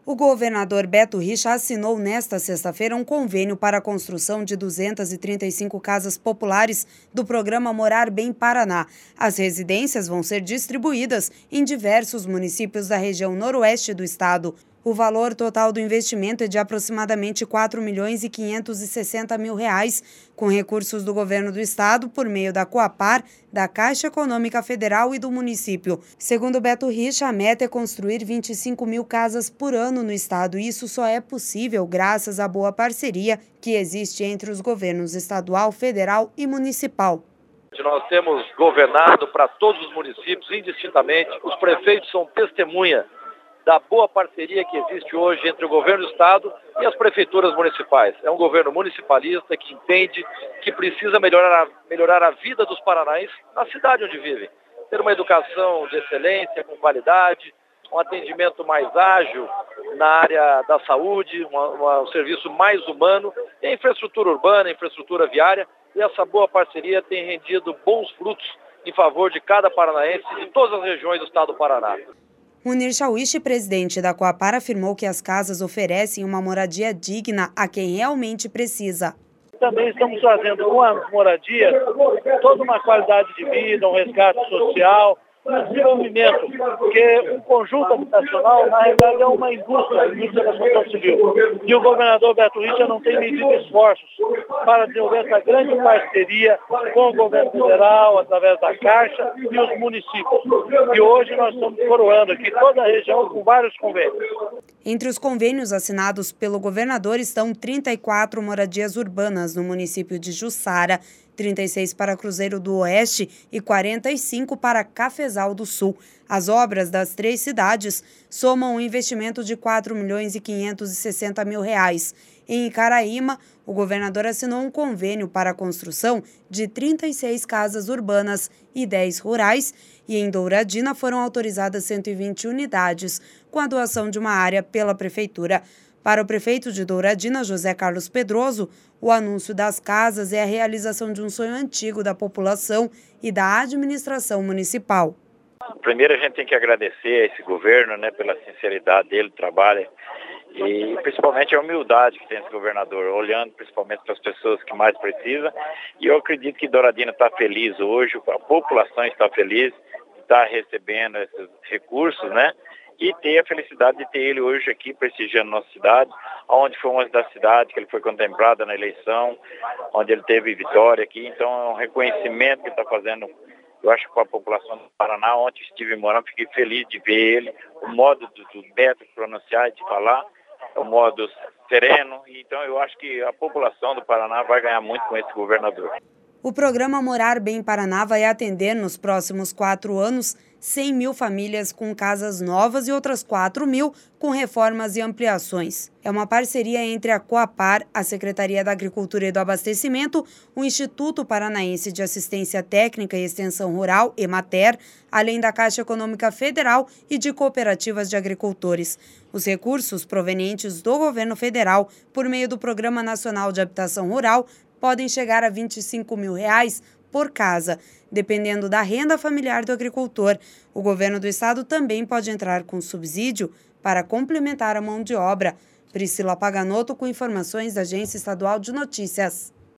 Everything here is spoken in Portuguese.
O governador Beto Richa assinou nesta sexta-feira um convênio para a construção de 235 casas populares do programa Morar Bem Paraná. As residências vão ser distribuídas em diversos municípios da região noroeste do estado. O valor total do investimento é de aproximadamente R$ 4.560.000, com recursos do governo do estado por meio da Coapar, da Caixa Econômica Federal e do município. Segundo Beto Richa, a meta é construir 25 mil casas por ano no estado. E isso só é possível graças à boa parceria que existe entre os governos estadual, federal e municipal. Nós temos governado para todos os municípios indistintamente. Os prefeitos são testemunha da boa parceria que existe hoje entre o governo do estado e as prefeituras municipais. É um governo municipalista que entende que precisa melhorar a vida dos paranaenses na cidade onde vivem. Ter uma educação de excelência, com qualidade, um atendimento mais ágil na área da saúde, um serviço mais humano, e a infraestrutura urbana, a infraestrutura viária, e essa boa parceria tem rendido bons frutos em favor de cada paranaense e de todas as regiões do estado do Paraná. Munir Chawishi, presidente da Coapar, afirmou que as casas oferecem uma moradia digna a quem realmente precisa. Também estamos trazendo com as moradias toda uma qualidade de vida, um resgate social, um desenvolvimento, porque o conjunto habitacional, na realidade, é uma indústria da construção civil. E o governador Beto Richa não tem medido esforços para desenvolver essa grande parceria com o governo federal, através da Caixa e os municípios. E hoje nós estamos coroando aqui toda a região com vários convênios. Entre os convênios assinados pelo governador estão 34 moradias urbanas no município de Jussara, 36 para Cruzeiro do Oeste e 45 para Cafezal do Sul. As obras das 3 cidades somam um investimento de R$ 4.560.000. Em Icaraíma, o governador assinou um convênio para a construção de 36 casas urbanas e 10 rurais, e em Douradina foram autorizadas 120 unidades, com a doação de uma área pela prefeitura. Para o prefeito de Douradina, José Carlos Pedroso, o anúncio das casas é a realização de um sonho antigo da população e da administração municipal. Primeiro, a gente tem que agradecer a esse governo, pela sinceridade dele, trabalho, e principalmente a humildade que tem esse governador, olhando principalmente para as pessoas que mais precisam. E eu acredito que Douradina está feliz hoje, a população está feliz, está recebendo esses recursos, e ter a felicidade de ter ele hoje aqui prestigiando nossa cidade, onde foi uma das cidades que ele foi contemplado na eleição, onde ele teve vitória aqui. Então é um reconhecimento que ele está fazendo, eu acho, com a população do Paraná. Ontem estive morando, fiquei feliz de ver ele, o modo do Beto pronunciar e de falar, o modo sereno. Então eu acho que a população do Paraná vai ganhar muito com esse governador. O programa Morar Bem Paraná vai atender nos próximos 4 anos 100 mil famílias com casas novas e outras 4 mil com reformas e ampliações. É uma parceria entre a Coapar, a Secretaria da Agricultura e do Abastecimento, o Instituto Paranaense de Assistência Técnica e Extensão Rural, Emater, além da Caixa Econômica Federal e de cooperativas de agricultores. Os recursos provenientes do governo federal, por meio do Programa Nacional de Habitação Rural, podem chegar a R$ 25 mil por casa, dependendo da renda familiar do agricultor. O governo do estado também pode entrar com subsídio para complementar a mão de obra. Priscila Paganotto com informações da Agência Estadual de Notícias.